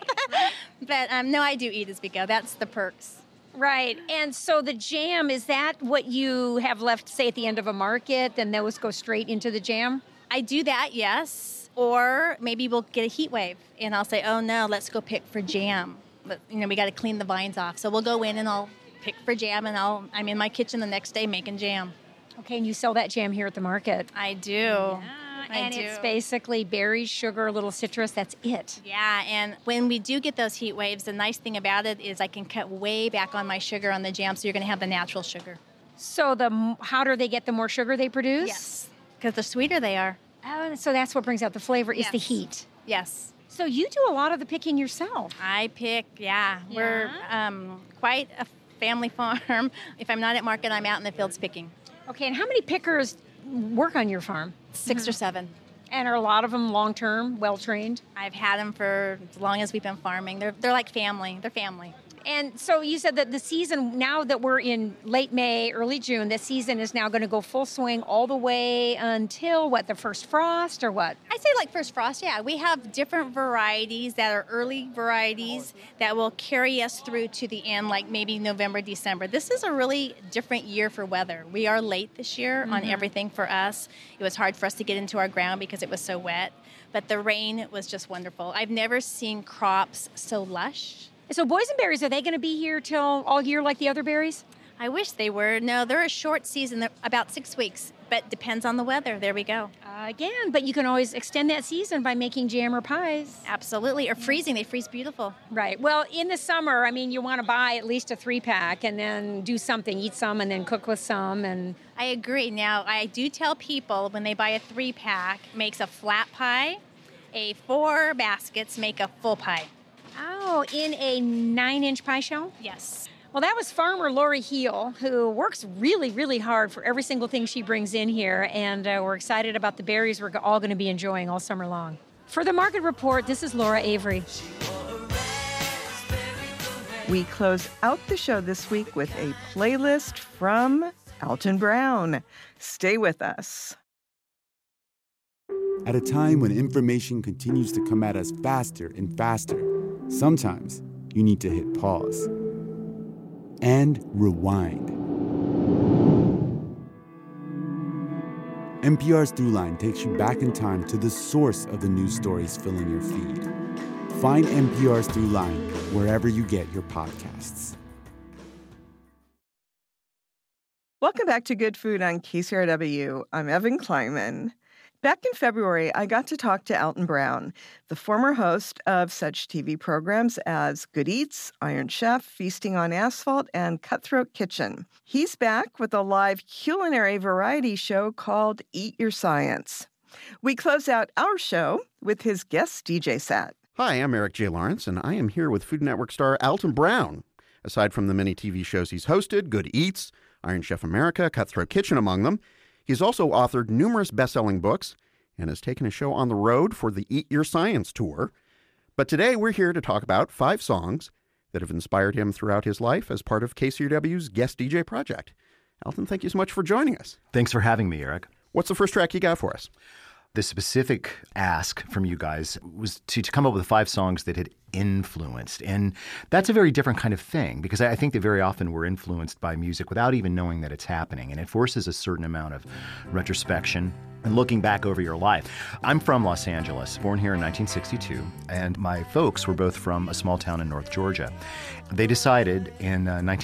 But no, I do eat as we go. That's the perks. Right. And so the jam, is that what you have left, say, at the end of a market, and those go straight into the jam? I do that, yes. Or maybe we'll get a heat wave, and I'll say, oh, no, let's go pick for jam. But, we got to clean the vines off. So we'll go in, and I'll pick for jam, and I'm in my kitchen the next day making jam. Okay, and you sell that jam here at the market. I do. Yeah, and it's basically berries, sugar, a little citrus. That's it. Yeah, and when we do get those heat waves, the nice thing about it is I can cut way back on my sugar on the jam, so you're going to have the natural sugar. So the hotter they get, the more sugar they produce? Yes, because the sweeter they are. Oh, so that's what brings out the flavor, is the heat. Yes. So you do a lot of the picking yourself. I pick, We're quite a family farm. If I'm not at market, I'm out in the fields picking. Okay, and how many pickers work on your farm? 6 or 7. And are a lot of them long-term, well-trained? I've had them for as long as we've been farming. They're like family. They're family. And so you said that the season, now that we're in late May, early June, the season is now going to go full swing all the way until, the first frost or what? I say like first frost, yeah. We have different varieties that are early varieties that will carry us through to the end, like maybe November, December. This is a really different year for weather. We are late this year on everything for us. It was hard for us to get into our ground because it was so wet, but the rain was just wonderful. I've never seen crops so lush. So boysenberries, are they going to be here till all year like the other berries? I wish they were. No, they're a short season, about 6 weeks, but depends on the weather. There we go. Again, but you can always extend that season by making jam or pies. Absolutely, or freezing. They freeze beautiful. Right. Well, in the summer, you want to buy at least a 3-pack and then do something, eat some and then cook with some. And I agree. Now, I do tell people when they buy a 3-pack, makes a flat pie, 4 baskets make a full pie. Oh, in a 9-inch pie shell? Yes. Well, that was farmer Lori Heel, who works really, really hard for every single thing she brings in here, and we're excited about the berries we're all going to be enjoying all summer long. For the Market Report, this is Laura Avery. We close out the show this week with a playlist from Alton Brown. Stay with us. At a time when information continues to come at us faster and faster, sometimes you need to hit pause and rewind. NPR's Throughline takes you back in time to the source of the news stories filling your feed. Find NPR's Throughline wherever you get your podcasts. Welcome back to Good Food on KCRW. I'm Evan Kleinman. Back in February, I got to talk to Alton Brown, the former host of such TV programs as Good Eats, Iron Chef, Feasting on Asphalt, and Cutthroat Kitchen. He's back with a live culinary variety show called Eat Your Science. We close out our show with his guest DJ set. Hi, I'm Eric J. Lawrence, and I am here with Food Network star Alton Brown. Aside from the many TV shows he's hosted, Good Eats, Iron Chef America, Cutthroat Kitchen among them, he's also authored numerous best-selling books and has taken a show on the road for the Eat Your Science tour. But today we're here to talk about 5 songs that have inspired him throughout his life as part of KCRW's Guest DJ Project. Alton, thank you so much for joining us. Thanks for having me, Eric. What's the first track you got for us? The specific ask from you guys was to come up with 5 songs that had influenced. And that's a very different kind of thing because I think that very often we're influenced by music without even knowing that it's happening. And it forces a certain amount of retrospection and looking back over your life. I'm from Los Angeles, born here in 1962, and my folks were both from a small town in North Georgia. They decided in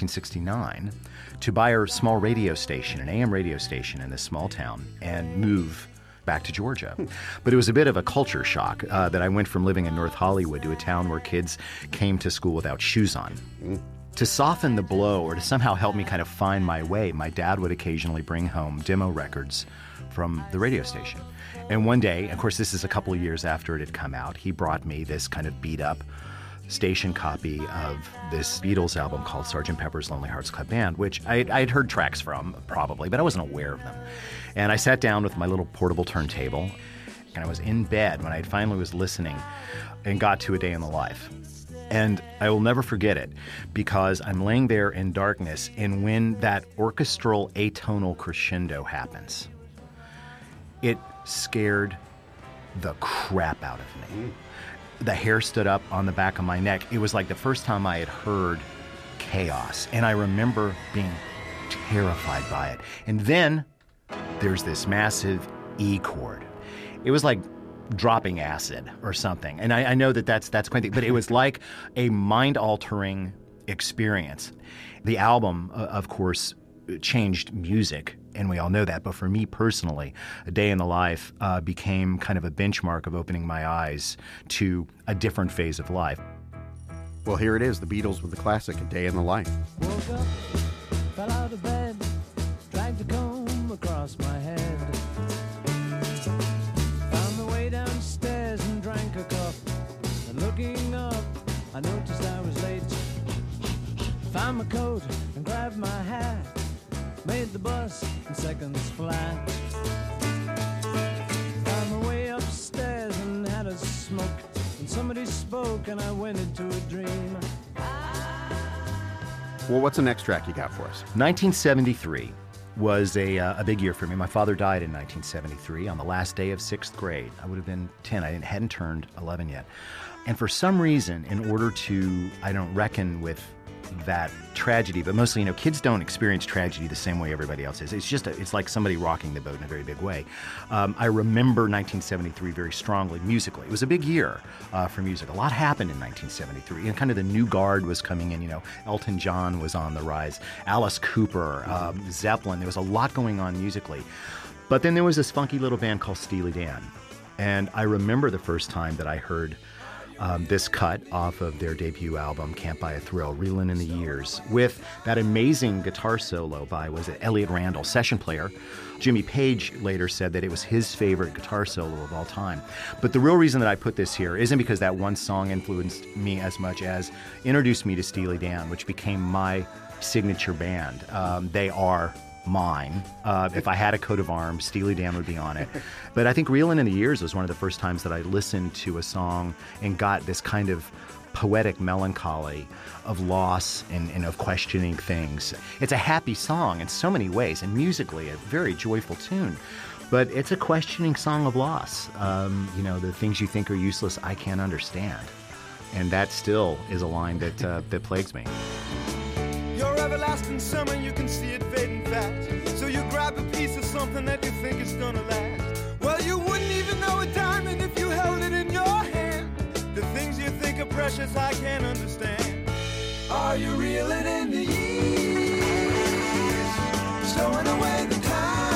1969 to buy a small radio station, an AM radio station in this small town, and move back to Georgia. But it was a bit of a culture shock that I went from living in North Hollywood to a town where kids came to school without shoes on. To soften the blow or to somehow help me kind of find my way, my dad would occasionally bring home demo records from the radio station. And one day, of course this is a couple of years after it had come out, he brought me this kind of beat up station copy of this Beatles album called Sgt. Pepper's Lonely Hearts Club Band, which I'd heard tracks from, probably, but I wasn't aware of them. And I sat down with my little portable turntable, and I was in bed when I finally was listening and got to A Day in the Life. And I will never forget it, because I'm laying there in darkness, and when that orchestral atonal crescendo happens, it scared the crap out of me. The hair stood up on the back of my neck. It was like the first time I had heard chaos. And I remember being terrified by it. And then there's this massive E chord. It was like dropping acid or something. And I know that's quite, but it was like a mind-altering experience. The album, of course, changed music, and we all know that. But for me personally, A Day in the Life became kind of a benchmark of opening my eyes to a different phase of life. Well, here it is, the Beatles with the classic A Day in the Life. Woke up, fell out of bed, dragged a comb across my head. Found my way downstairs and drank a cup. And looking up, I noticed I was late. Found my coat and grabbed my hat. Made the bus in seconds flat. Found my way upstairs and had a smoke. And somebody spoke and I went into a dream. Well, what's the next track you got for us? 1973 was a big year for me. My father died in 1973 on the last day of 6th grade. I would have been 10. I hadn't turned 11 yet. And for some reason, in order to, I don't reckon with that tragedy, but mostly, kids don't experience tragedy the same way everybody else is. It's like somebody rocking the boat in a very big way. I remember 1973 very strongly musically. It was a big year for music. A lot happened in 1973, and kind of the new guard was coming in. Elton John was on the rise, Alice Cooper, Zeppelin. There was a lot going on musically. But then there was this funky little band called Steely Dan, and I remember the first time that I heard this cut off of their debut album, Can't Buy a Thrill, Reelin' in the Years, with that amazing guitar solo by, was it Elliot Randall, session player. Jimmy Page later said that it was his favorite guitar solo of all time. But the real reason that I put this here isn't because that one song influenced me as much as introduced me to Steely Dan, which became my signature band. They are mine. If I had a coat of arms, Steely Dan would be on it. But I think Reelin' in the Years was one of the first times that I listened to a song and got this kind of poetic melancholy of loss and of questioning things. It's a happy song in so many ways, and musically a very joyful tune. But it's a questioning song of loss. The things you think are useless, I can't understand. And that still is a line that plagues me. Your everlasting summer, you can see it fading fast. So you grab a piece of something that you think is gonna last. Well, you wouldn't even know a diamond if you held it in your hand. The things you think are precious, I can't understand. Are you reeling in the years, stowing away the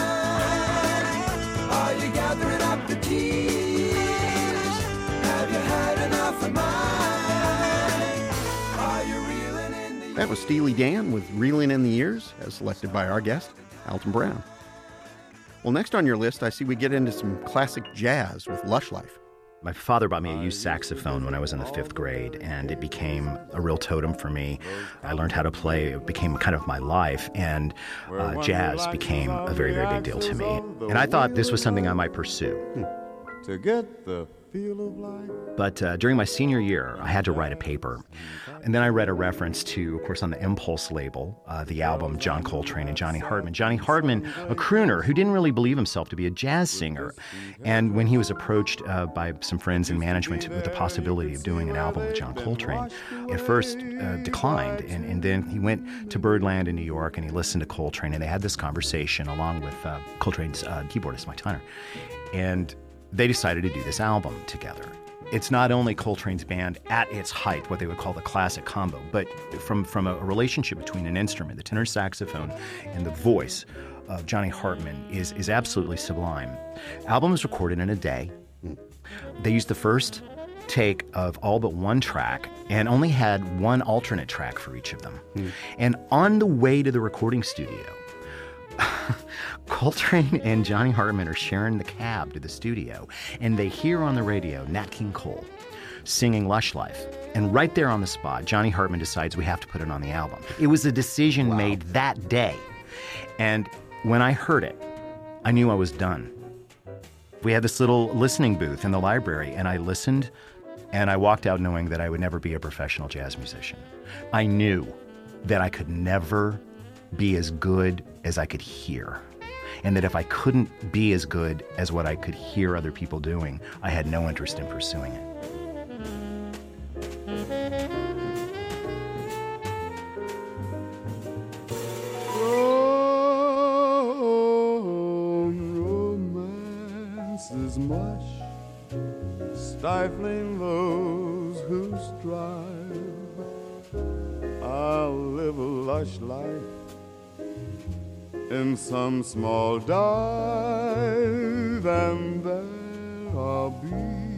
time? Are you gathering up the tears? Have you had enough of mine? Are you reeling in the That was Steely Dan with Reeling in the Years, as selected by our guest, Alton Brown. Well, next on your list, I see we get into some classic jazz with Lush Life. My father bought me a used saxophone when I was in the 5th grade, and it became a real totem for me. I learned how to play. It became kind of my life, and jazz became a very, very big deal to me. And I thought this was something I might pursue. to get the feel of life. But during my senior year, I had to write a paper. And then I read a reference to, of course, on the Impulse label, the album John Coltrane and Johnny Hartman. Johnny Hartman, a crooner who didn't really believe himself to be a jazz singer. And when he was approached by some friends in management with the possibility of doing an album with John Coltrane, at first declined. And then he went to Birdland in New York and he listened to Coltrane. And they had this conversation along with Coltrane's keyboardist, Mike Tyner. And they decided to do this album together. It's not only Coltrane's band at its height, what they would call the classic combo, but from a relationship between an instrument, the tenor saxophone, and the voice of Johnny Hartman is absolutely sublime. Album was recorded in a day. They used the first take of all but one track and only had one alternate track for each of them. And on the way to the recording studio, Coltrane and Johnny Hartman are sharing the cab to the studio, and they hear on the radio Nat King Cole singing Lush Life. And right there on the spot, Johnny Hartman decides we have to put it on the album. It was a decision made that day. And when I heard it, I knew I was done. We had this little listening booth in the library, and I listened, and I walked out knowing that I would never be a professional jazz musician. I knew that I could never be as good as I could hear. And that if I couldn't be as good as what I could hear other people doing, I had no interest in pursuing it. Romance is much, stifling those who strive. I'll live a lush life in some small dive, and there I'll be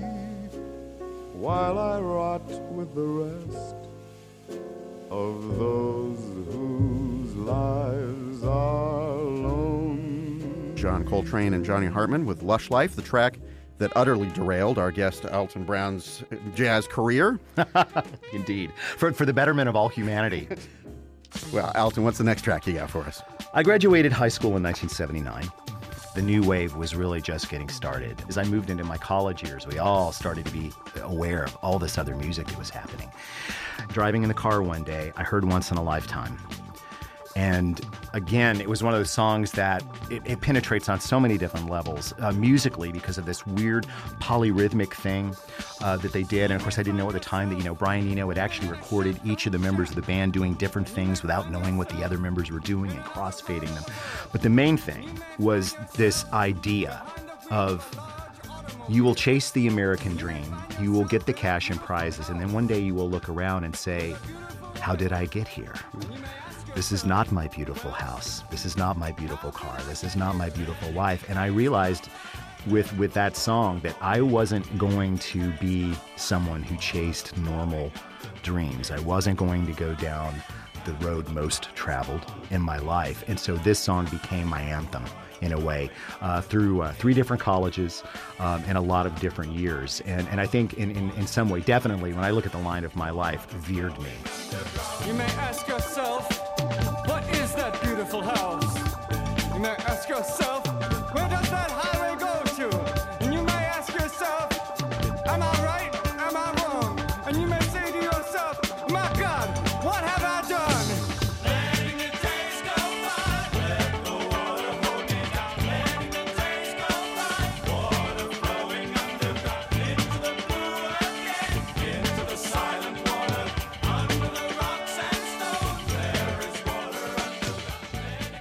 while I rot with the rest of those whose lives are lone. John Coltrane and Johnny Hartman with Lush Life, the track that utterly derailed our guest Alton Brown's jazz career. Indeed. For the betterment of all humanity. Well, Alton, what's the next track you got for us? I graduated high school in 1979. The new wave was really just getting started. As I moved into my college years, we all started to be aware of all this other music that was happening. Driving in the car one day, I heard Once in a Lifetime. And again, it was one of those songs that it penetrates on so many different levels, musically, because of this weird polyrhythmic thing that they did. And of course, I didn't know at the time that, Brian Eno had actually recorded each of the members of the band doing different things without knowing what the other members were doing and crossfading them. But the main thing was this idea of you will chase the American dream, you will get the cash and prizes, and then one day you will look around and say, how did I get here? This is not my beautiful house. This is not my beautiful car. This is not my beautiful wife. And I realized with that song that I wasn't going to be someone who chased normal dreams. I wasn't going to go down the road most traveled in my life. And so this song became my anthem in a way, through 3 different colleges and a lot of different years. And I think in some way, definitely, when I look at the line of my life, veered me. You may ask yourself, what is that beautiful house? You may ask yourself, where does that highway go to? And you may ask yourself, am I right? Am I wrong? And you may say to yourself,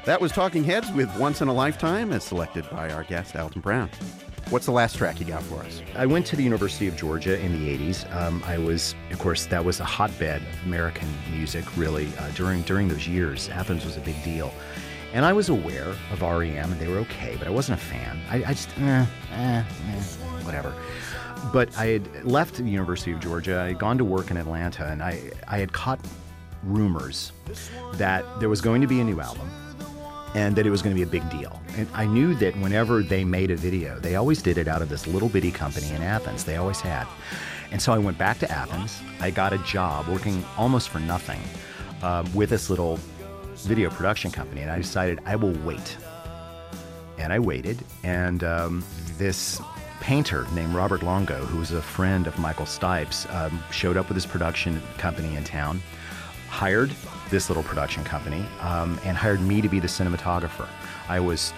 That was Talking Heads with Once in a Lifetime, as selected by our guest, Alton Brown. What's the last track you got for us? I went to the University of Georgia in the 80s. I was, of course, that was a hotbed of American music, really. During those years, Athens was a big deal. And I was aware of REM, and they were okay, but I wasn't a fan. I just, whatever. But I had left the University of Georgia. I had gone to work in Atlanta, and I had caught rumors that there was going to be a new album and that it was going to be a big deal. And I knew that whenever they made a video, they always did it out of this little bitty company in Athens. They always had. And so I went back to Athens. I got a job working almost for nothing with this little video production company, and I decided I will wait. And I waited, and this painter named Robert Longo, who was a friend of Michael Stipes, showed up with his production company in town, hired this little production company, and hired me to be the cinematographer. I was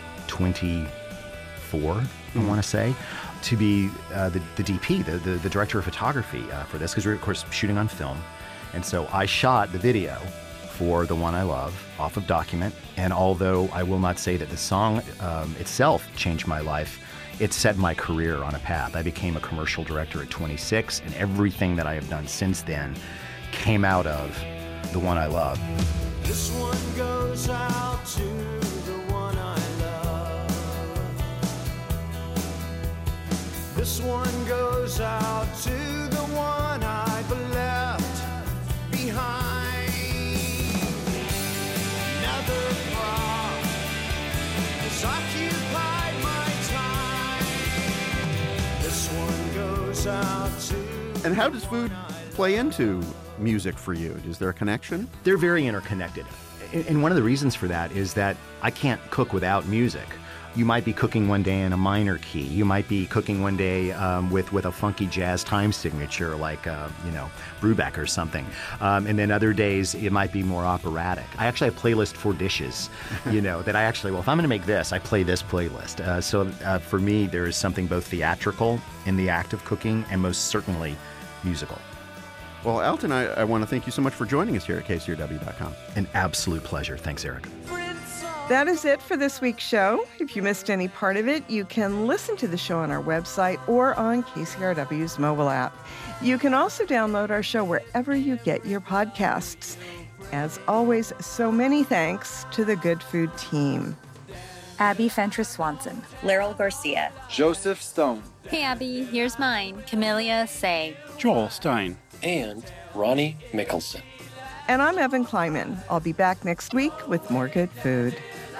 24, I want to say, to be the DP, the director of photography for this, because we were, of course, shooting on film. And so I shot the video for The One I Love off of Document, and although I will not say that the song itself changed my life, it set my career on a path. I became a commercial director at 26, and everything that I have done since then came out of The One I Love. This one goes out to the one I love. This one goes out to the one I've left behind. Another thought has occupied my time. This one goes out to. And how does food play into music for you? Is there a connection? They're very interconnected. And one of the reasons for that is that I can't cook without music. You might be cooking one day in a minor key. You might be cooking one day with a funky jazz time signature like, Brubeck or something. And then other days it might be more operatic. I actually have a playlist for dishes, that I actually, if I'm going to make this, I play this playlist. So for me, there is something both theatrical in the act of cooking and most certainly musical. Well, Alton, I want to thank you so much for joining us here at KCRW.com. An absolute pleasure. Thanks, Eric. That is it for this week's show. If you missed any part of it, you can listen to the show on our website or on KCRW's mobile app. You can also download our show wherever you get your podcasts. As always, so many thanks to the Good Food team. Abby Fentress-Swanson. Laryl Garcia. Joseph Stone. Hey, Abby, here's mine. Camellia Say. Joel Stein. And Ronnie Mickelson. And I'm Evan Kleiman. I'll be back next week with more good food.